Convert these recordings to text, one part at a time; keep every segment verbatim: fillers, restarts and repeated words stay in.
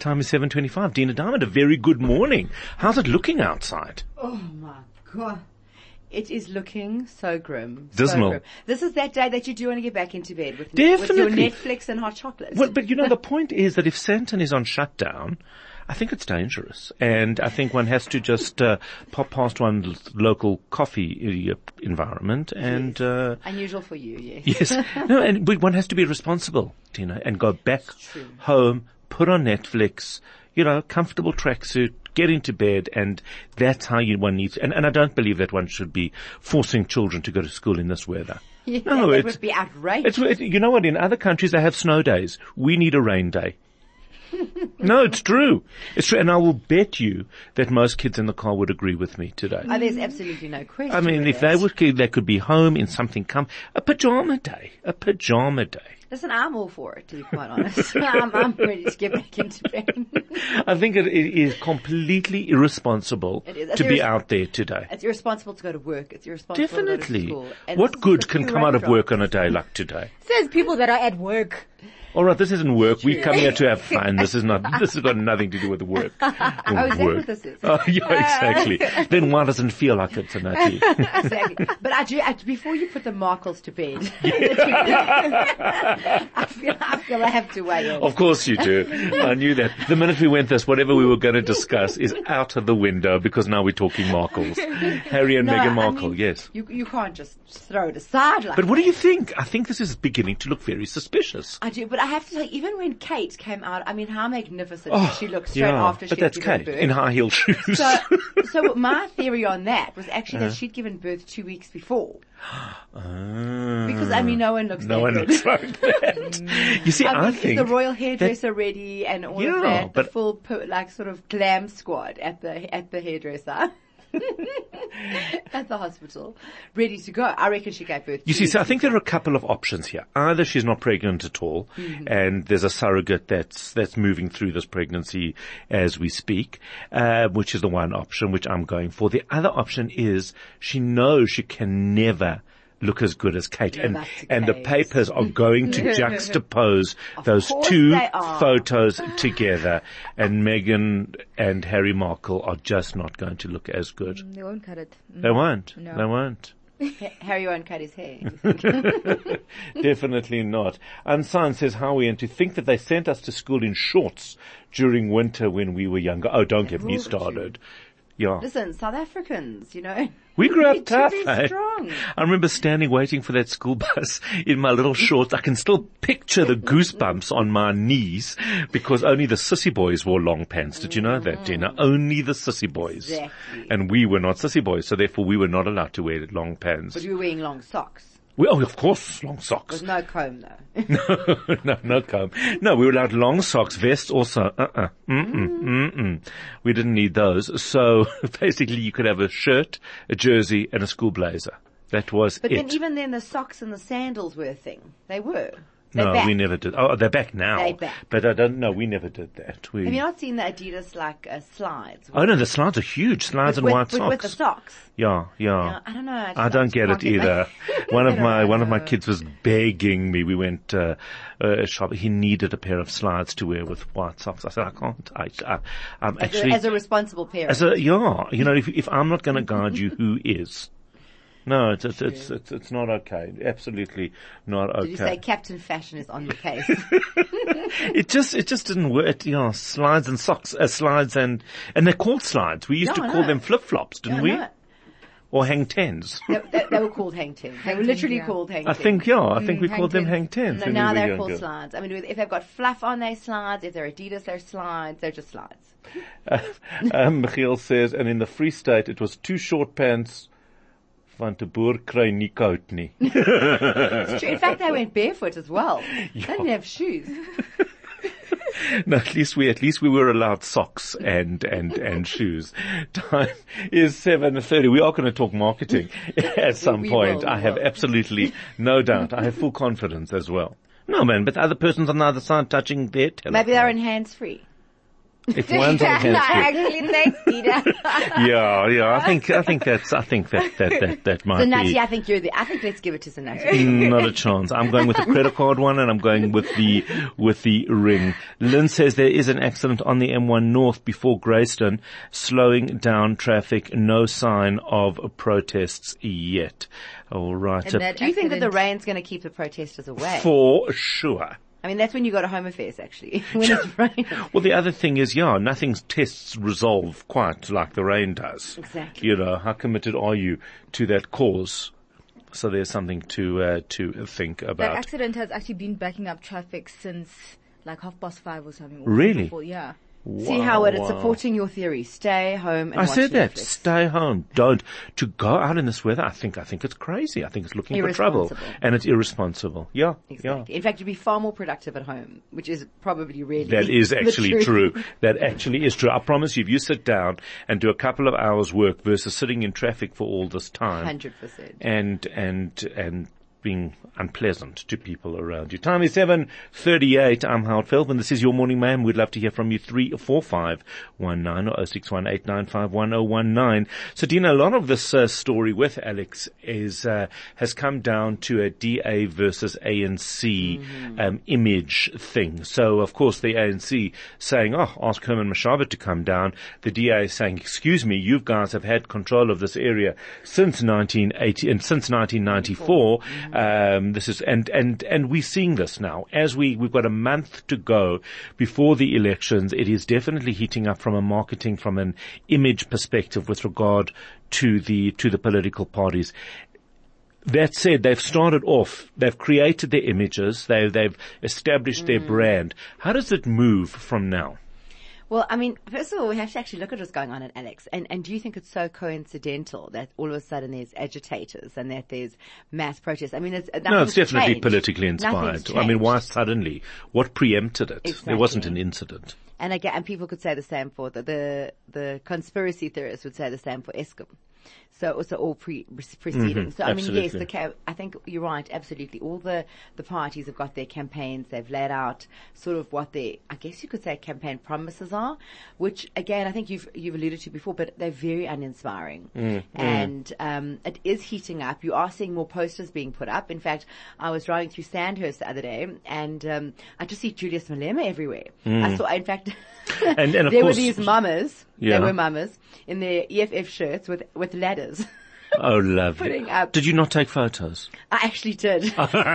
Time is seven twenty-five. Dina Diamond, a very good morning. How's it looking outside? Oh my God. It is looking so grim. Dismal. So grim. This is that day that you do want to get back into bed with, Definitely. with your Netflix and hot chocolate. Well, but you know, the point is that if Sandton is on shutdown, I think it's dangerous. And I think one has to just uh, pop past one's local coffee uh, environment and... Yes. Uh, Unusual for you, yes. yes. No, and but one has to be responsible, Tina, and go back home, put on Netflix, you know, comfortable tracksuit, get into bed, and that's how you, one needs, and, and I don't believe that one should be forcing children to go to school in this weather. Yeah, no, that it would be outrageous. It's, it, you know what, in other countries they have snow days. We need a rain day. No, it's true. It's true. And I will bet you that most kids in the car would agree with me today. Oh, there's absolutely no question. I mean, if they would, they could be home in something come, a pajama day, a pajama day. Listen, I'm all for it, to be quite honest. I'm, I'm ready to get back into bed. I think it, it is completely irresponsible It is. to It's be irres- out there today. It's irresponsible to go to work. It's irresponsible Definitely. to go to school. And What this is good a can few come out of raindrops. work on a day like today? Says people that are at work. All right, this isn't work. We come here to have fun. This is not. This has got nothing to do with work. Oh, is that work. what this is? Oh, yeah, exactly. Then why doesn't it feel like it's a nutty? Exactly. But I do, I, before you put the Markles to bed, I feel, I feel I have to weigh in. Of course you do. I knew that. The minute we went this, whatever we were going to discuss is out of the window because now we're talking Markles. Harry and No, Meghan I Markle, mean, yes. You, you can't just throw it aside like But what do that. you think? I think this is beginning to look very suspicious. I do, but I have to say, even when Kate came out, I mean, how magnificent Oh, she looked straight yeah, after she but that's had given Kate birth. in high heel shoes. So, so my theory on that was actually Uh-huh. that she'd given birth two weeks before. Ah. Because, I mean, no one looks No that one good. looks like that. You see, I, I mean, think the royal hairdresser ready and all Yeah, of that, but- the full po- like sort of glam squad at the at the hairdresser. At the hospital, ready to go. I reckon she gave birth. You two see, so I weeks think there are a couple of options here. Either she's not pregnant at all, Mm-hmm. and there's a surrogate that's that's moving through this pregnancy as we speak, uh, which is the one option which I'm going for. The other option is she knows she can never look as good as Kate, No, and that's the and the case. papers are going to juxtapose those course two they are. photos together, and Meghan and Harry Markle are just not going to look as good. They won't cut it. Mm. They won't. No. They won't. Ha- Harry won't cut his hair. Definitely not. Unsigned says, Howie, and to think that they sent us to school in shorts during winter when we were younger. Oh, don't get me ruled you. started. Yeah. Listen, South Africans, you know. We grew up need to tough, be eh? strong. I remember standing waiting for that school bus in my little shorts. I can still picture the goosebumps on my knees because only the sissy boys wore long pants. Did you know that, Jenna? Only the sissy boys. Exactly. And we were not sissy boys, so therefore we were not allowed to wear long pants. But you were wearing long socks. We, oh, of course, long socks. With no comb though. No, no, no comb. No, we were allowed long socks, vests also. Uh-uh. Mm-mm, mm-mm. We didn't need those. So basically you could have a shirt, a jersey, and a school blazer. That was But it. then even then the socks and the sandals were a thing. They were. They're no, back. we never did. Oh, they're back now. They're back. But I don't know. We never did that. We, Have you not seen the Adidas like uh, slides? oh no, the slides are huge. Slides and with, white with, socks. with the socks. Yeah, yeah. Yeah, I don't know. I, just, I don't just get can't it either. my- One I of don't my know. one of my kids was begging me. We went uh, uh, shopping. He needed a pair of slides to wear with white socks. I said, I can't. I, I, I'm As, actually a, as a responsible parent. as a yeah. You know, if if I'm not going to guide you, who is? No, it's it's, it's it's it's not okay. Absolutely not okay. Did you say Captain Fashion is on the case? It just, it just didn't work. It, you know, slides and socks, uh, slides and, and they're called slides. We used Yeah, to I call know. them flip-flops, didn't Yeah, we? no. Or hang tens. They, they, they were called hang tens. They were literally yeah. called hang I tens. think, yeah, I think we hang called them tens. hang tens. No, when now we were they're younger. called slides. I mean, if they've got fluff on their slides, if they're Adidas, they're slides. They're just slides. Uh, um, Michiel says, and in the Free State, it was two short pants. Van de boer kry nie koud nie. It's true. In fact, they went barefoot as well. They didn't have shoes. No, at least we, at least we were allowed socks and, and, and shoes. Time is seven thirty. We are going to talk marketing at some We point. will, I we have will. absolutely no doubt. I have full confidence as well. No, man, but the other person's on the other side touching their telephone. Maybe they're in hands free. If one's on No, Hans Klug. actually, thanks, Dina. Yeah, yeah. I think I think that's I think that that that, that might Zanati, be I think you're the, I think let's give it to Zanati. not a chance. I'm going with the credit card one, and I'm going with the with the ring. Lynn says there is an accident on the M one North before Greyston, slowing down traffic. No sign of protests yet. All right, And that Do you think that the accident- rain's going to keep the protesters away? for sure. I mean, that's when you go to Home Affairs, actually, when it's raining. Well, the other thing is, yeah, nothing's tests resolve quite like the rain does. Exactly. You know, how committed are you to that cause? So there's something to uh, to think That about. accident has actually been backing up traffic since like half past five or something. or Really? before, yeah. See Wow, how it is wow. supporting your theory. Stay home and I watch said that. Netflix. Stay home. Don't. To go out in this weather, I think, I think it's crazy. I think it's looking for trouble. Irresponsible. And it's irresponsible. Yeah. Exactly. In fact, you'd be far more productive at home, which is probably really Yeah. That is the actually truth. true. That actually is true. I promise you, if you sit down and do a couple of hours work versus sitting in traffic for all this time. one hundred percent. and and and being unpleasant to people around you. Time is seven thirty-eight. I'm Howard Feldman. This is your Morning Man. We'd love to hear from you. three four five one nine or oh six one eight nine five one oh one nine. So, Dina, a lot of this uh, story with Alex is uh, has come down to a D A versus A N C Mm-hmm. um, image thing. So, of course, the A N C saying, "Oh, ask Herman Mashaba to come down." The D A is saying, "Excuse me, you guys have had control of this area since nineteen eighty and since nineteen ninety-four." Um, this is, and, and, and we're seeing this now. As we, we've got a month to go before the elections, it is definitely heating up from a marketing, from an image perspective with regard to the, to the political parties. That said, they've started off, they've created their images, they, they've established their brand. How does it move from now? Well, I mean, first of all, we have to actually look at what's going on in Alex. And, and do you think it's so coincidental that all of a sudden there's agitators and that there's mass protests? I mean, it's, No, it's definitely changed. politically inspired. Nothing's I mean, why changed. suddenly? What preempted it? Exactly. There wasn't an incident. And again, and people could say the same for the, the, the conspiracy theorists would say the same for Eskom. So it was all pre, preceding. Mhm, so I mean, yes, absolutely. the ca- I think you're right, absolutely. All the, the parties have got their campaigns. They've laid out sort of what their, I guess you could say, campaign promises are, which again, I think you've, you've alluded to before, but they're very uninspiring. Mm, and, um, it is heating up. You are seeing more posters being put up. In fact, I was driving through Sandhurst the other day and, um, I just see Julius Malema everywhere. I saw, in fact, Mm. And- and of there course- were these mamas. Yeah. They were mamas in their E F F shirts with, with ladders. Oh, lovely. Putting up- Did you not take photos? I actually did.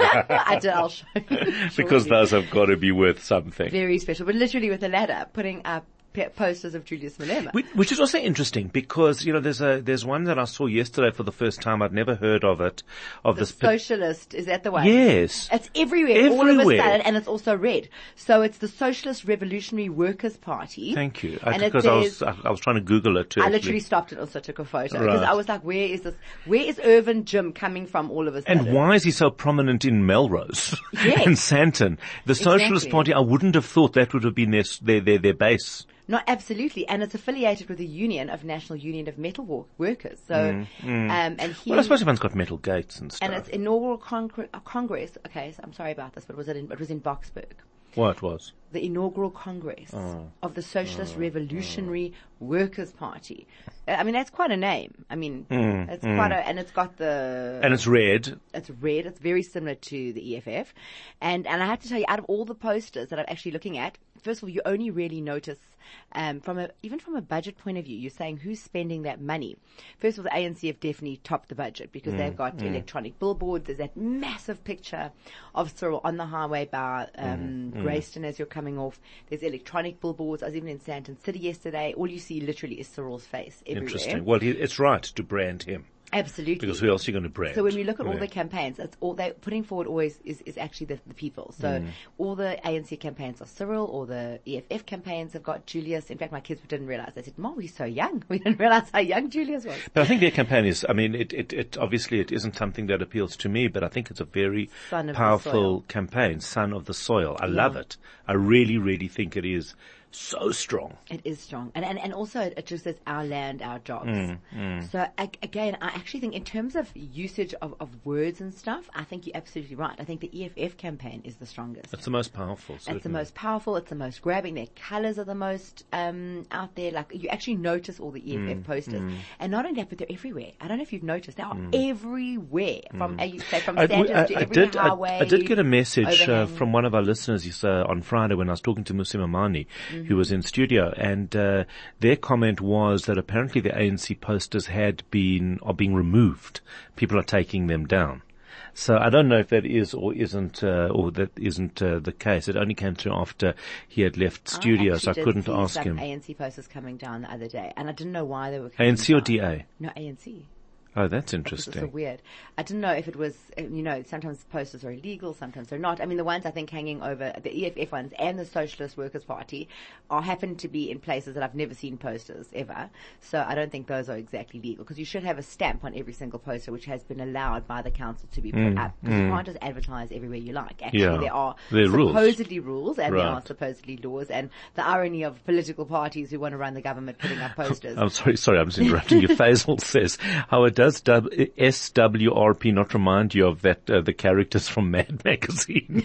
I did. I'll show you. Because shortly. those have got to be worth something. Very special, but literally with a ladder, putting up pe- posters of Julius Malema. Which, which is also interesting because, you know, there's a, there's one that I saw yesterday for the first time. I'd never heard of it. Of The this. pa- socialist, is that the one? Yes. It's everywhere, all of a Everywhere. sudden, and it's also red. So it's the Socialist Revolutionary Workers' Party. Thank you. And it Because I was, says- I, I was trying to Google it too. I actually. literally stopped it and also took a photo because Right. I was like, where is this? Where is Irvin Jim coming from all of a sudden? And why is he so prominent in Melrose Yes. and Santon? The Socialist Exactly. Party, I wouldn't have thought that would have been their, their, their, their base. No, absolutely. And it's affiliated with the union of National Union of Metal Wo- Workers. So, um, and he, Well, I suppose everyone's got metal gates and stuff. and its inaugural con- uh, Congress, okay, so I'm sorry about this, but was it in, it was in Boksburg. What was? The inaugural Congress Oh. of the Socialist Revolutionary Workers' Party. Uh, I mean, that's quite a name. I mean, it's quite a, and it's got the, And it's red. it's red. It's very similar to the E F F. And, and I have to tell you, out of all the posters that I'm actually looking at, first of all, you only really notice, um, from a, even from a budget point of view, you're saying who's spending that money. First of all, the A N C have definitely topped the budget because they've got electronic billboards. There's that massive picture of Cyril on the highway by, um, Greyston as you're coming off. There's electronic billboards. I was even in Sandton City yesterday. All you see literally is Cyril's face everywhere. Interesting. Well, he, it's right to brand him. Absolutely. Because who else are you going to brand? So when we look at all Yeah. the campaigns, it's all they're putting forward always is, is actually the, the people. So all the A N C campaigns are Cyril, or the E F F campaigns have got Julius. In fact, my kids didn't realize. They said, "Mom, he's so young. We didn't realize how young Julius was." But I think their campaign is, I mean, it, it, it obviously it isn't something that appeals to me, but I think it's a very Son of the powerful soil. campaign, Son of the Soil. I love it. I really, really think it is so strong. It is strong. And, and, and also it just says our land, our jobs. Mm, mm. So ag- again, I actually think in terms of usage of, of words and stuff, I think you're absolutely right. I think the E F F campaign is the strongest. It's the most powerful. Certainly. It's the most powerful. It's the most grabbing. Their colours are the most um, out there. Like you actually notice all the E F F Mm, posters, mm. and not only that, but they're everywhere. I don't know if you've noticed, they are Mm. everywhere. From Mm. uh, you say from I, Sandhurst I, to I every did, highway. I, I did get a message uh, overhang. from one of our listeners uh, on Friday when I was talking to Musi Mamani, Mm-hmm. who was in studio, and uh, their comment was that apparently the A N C posters had been are being removed. People are taking them down. So I don't know if that is or isn't, uh, or that isn't uh, the case. It only came through after he had left studio, so I couldn't see ask some him. A N C posters coming down the other day, and I didn't know why they were coming A N C or down. D A? No, A N C. Oh, that's Which is so interesting. weird. I didn't know if it was, uh, you know, sometimes posters are illegal, sometimes they're not. I mean, the ones I think hanging over the E F F ones and the Socialist Workers' Party are happen to be in places that I've never seen posters ever. So I don't think those are exactly legal because you should have a stamp on every single poster which has been allowed by the council to be put Mm, up because you mm. can't just advertise everywhere you like. Actually, Yeah. there are There are rules. supposedly rules, and there are Right. supposedly laws. And the irony of political parties who want to run the government putting up posters. I'm sorry, sorry, I'm just interrupting you. Faisal says, Howard, does w- S W R P not remind you of that, uh, the characters from Mad Magazine?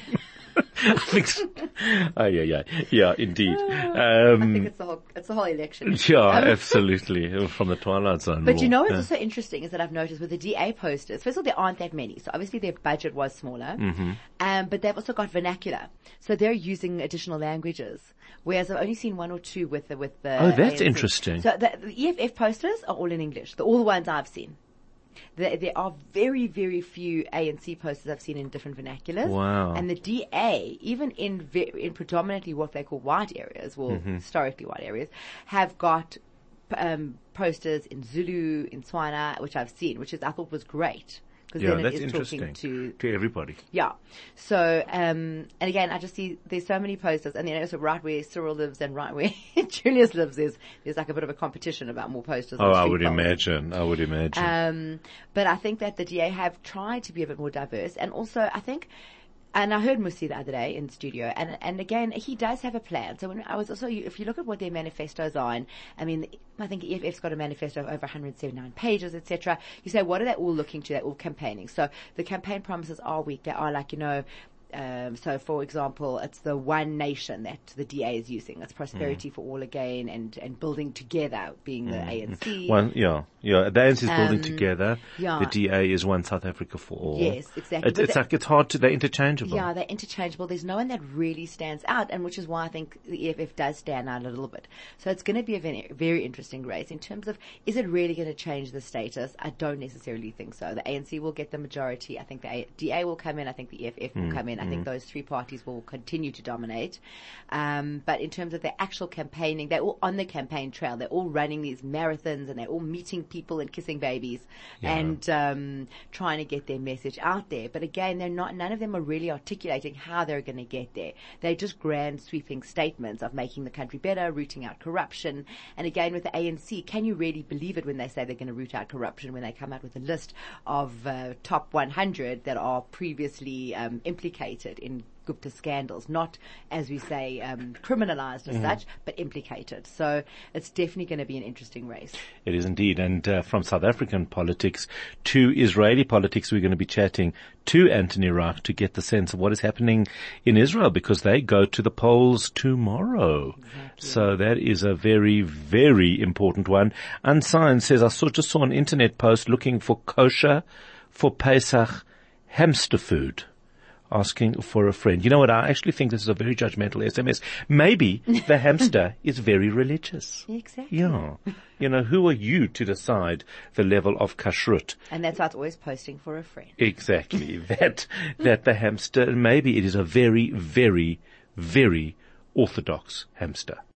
I think so. Oh, yeah, yeah, yeah, indeed. I Um, think it's the whole, it's the whole election. yeah, Um, absolutely. From the Twilight Zone. But you know what's Yeah. also interesting is that I've noticed with the D A posters, first of all, there aren't that many. So obviously their budget was smaller. Mm-hmm. Um, but they've also got vernacular. So they're using additional languages. Whereas I've only seen one or two with the, with the Oh, that's A N C. interesting. So the, the E F F posters are all in English. The, all the ones I've seen. There, there are very, very few A N C posters I've seen in different vernaculars. Wow. And the D A, even in ve- in predominantly what they call white areas, well, Mm-hmm. historically white areas, have got um, posters in Zulu, in Tswana, which I've seen, which is I thought was great. Because Yeah, then that's it is interesting. talking to To everybody. yeah. So, um, and again, I just see there's so many posters, and then also right where Cyril lives and right where Julius lives, there's there's like a bit of a competition about more posters. Oh, on I street would poles. imagine. I would imagine. Um, but I think that the D A have tried to be a bit more diverse, and also I think. And I heard Musi the other day in the studio, and and again he does have a plan. So when I was also, if you look at what their manifestos are, and I mean, I think E F F's got a manifesto of over one hundred seventy-nine pages, et cetera. You say, what are they all looking to? They're all campaigning. So the campaign promises are weak. They are like, you know. Um, so, for example, it's the one nation that the D A is using. It's prosperity for all again, and, and building together, being the A N C. One, yeah, yeah. The A N C is building Um, together. yeah. The D A is one South Africa for all. Yes, exactly. It's, But it's the- like it's hard to. They're interchangeable. Yeah, they're interchangeable. There's no one that really stands out, and which is why I think the E F F does stand out a little bit. So it's going to be a very, very interesting race in terms of, is it really going to change the status? I don't necessarily think so. The A N C will get the majority. I think the A- D A will come in. I think the E F F will come in. I think those three parties will continue to dominate. Um, but in terms of their actual campaigning, they're all on the campaign trail. They're all running these marathons, and they're all meeting people and kissing babies Yeah. and um, trying to get their message out there. But again, they're not. None of them are really articulating how they're going to get there. They're just grand sweeping statements of making the country better, rooting out corruption. And again, with the A N C, can you really believe it when they say they're going to root out corruption, when they come out with a list of uh, top one hundred that are previously um, implicated in Gupta scandals, not, as we say, um, criminalized as such, but implicated. So it's definitely going to be an interesting race. It is indeed. And uh, from South African politics to Israeli politics, we're going to be chatting to Anthony Reich to get the sense of what is happening in Israel, because they go to the polls tomorrow. Exactly. So that is a very, very important one. Unsigned says, I saw, just saw an internet post looking for kosher for Pesach hamster food. Asking for a friend. You know what? I actually think this is a very judgmental S M S. Maybe the hamster is very religious. Exactly. Yeah. You know, who are you to decide the level of kashrut? And that's why it's always posting for a friend. Exactly. that, that the hamster, maybe it is a very, very, very orthodox hamster.